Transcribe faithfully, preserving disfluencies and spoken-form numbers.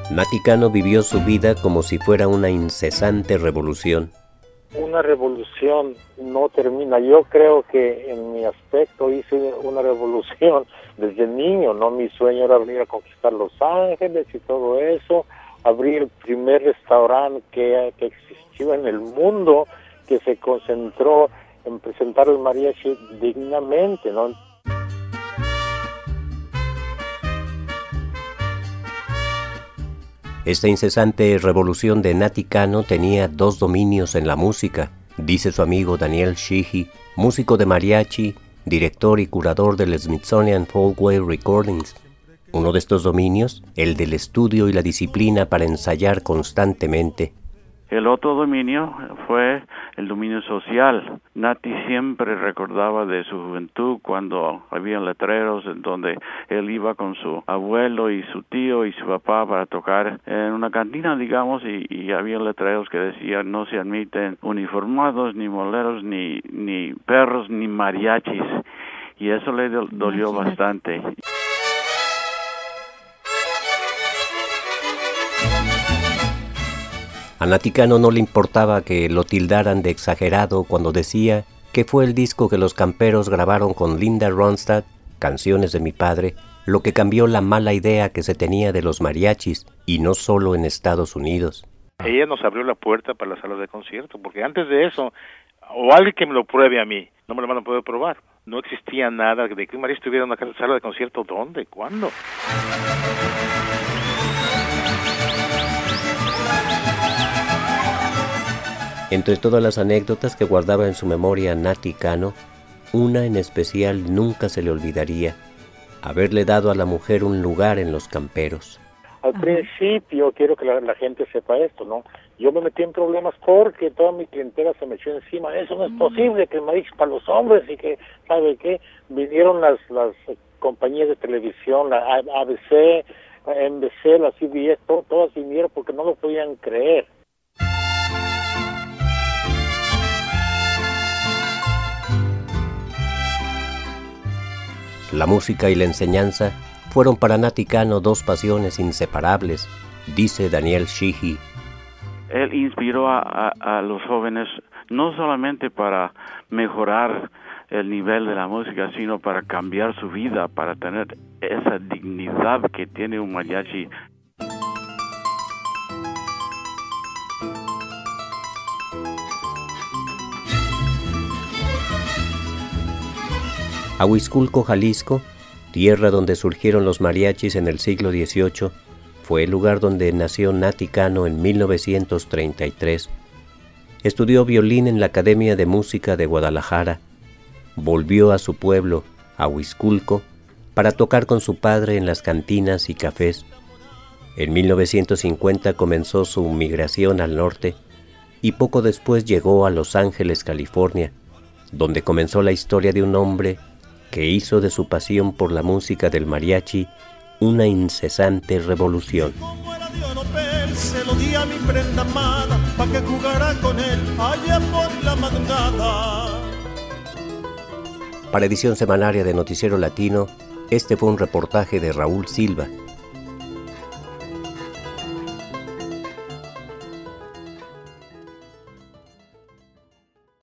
Nati Cano vivió su vida como si fuera una incesante revolución. Una revolución no termina. Yo creo que en mi aspecto hice una revolución desde niño, ¿no? Mi sueño era venir a conquistar Los Ángeles y todo eso, abrir el primer restaurante que, que existió en el mundo, que se concentró en presentar el mariachi dignamente, ¿no? Esta incesante revolución de Nati Cano tenía dos dominios en la música, dice su amigo Daniel Sheehy, músico de mariachi, director y curador del Smithsonian Folkways Recordings. Uno de estos dominios, el del estudio y la disciplina para ensayar constantemente. El otro dominio fue el dominio social. Nati siempre recordaba de su juventud cuando había letreros en donde él iba con su abuelo y su tío y su papá para tocar en una cantina, digamos, y, y había letreros que decían no se admiten uniformados, ni moleros, ni, ni perros, ni mariachis. Y eso le do, dolió bastante. A Nati Cano no le importaba que lo tildaran de exagerado cuando decía que fue el disco que los camperos grabaron con Linda Ronstadt, Canciones de mi padre, lo que cambió la mala idea que se tenía de los mariachis, y no solo en Estados Unidos. Ella nos abrió la puerta para las salas de concierto, porque antes de eso, o alguien que me lo pruebe a mí, no me lo van a poder probar. No existía nada de que un mariachi tuviera una sala de concierto. ¿Dónde? ¿Cuándo? Entre todas las anécdotas que guardaba en su memoria Nati Cano, una en especial nunca se le olvidaría: haberle dado a la mujer un lugar en los camperos. Al principio, quiero que la, la gente sepa esto, ¿no? Yo me metí en problemas porque toda mi clientela se me echó encima. Eso no es posible, que el mariachi para los hombres, y que, ¿sabe qué? Vinieron las, las compañías de televisión, la A B C, la N B C, la C B S, todo, todas vinieron porque no lo podían creer. La música y la enseñanza fueron para Nati Cano dos pasiones inseparables, dice Daniel Sheehy. Él inspiró a, a, a los jóvenes no solamente para mejorar el nivel de la música, sino para cambiar su vida, para tener esa dignidad que tiene un mariachi. Ahuizculco, Jalisco, tierra donde surgieron los mariachis en el siglo dieciocho, fue el lugar donde nació Nati Cano en mil novecientos treinta y tres. Estudió violín en la Academia de Música de Guadalajara. Volvió a su pueblo, Ahuizculco, para tocar con su padre en las cantinas y cafés. En mil novecientos cincuenta comenzó su migración al norte y poco después llegó a Los Ángeles, California, donde comenzó la historia de un hombre que hizo de su pasión por la música del mariachi una incesante revolución. Se lo di a mi prenda amada, pa' que jugara con él allá por la madrugada. Para Edición Semanaria de Noticiero Latino, este fue un reportaje de Raúl Silva.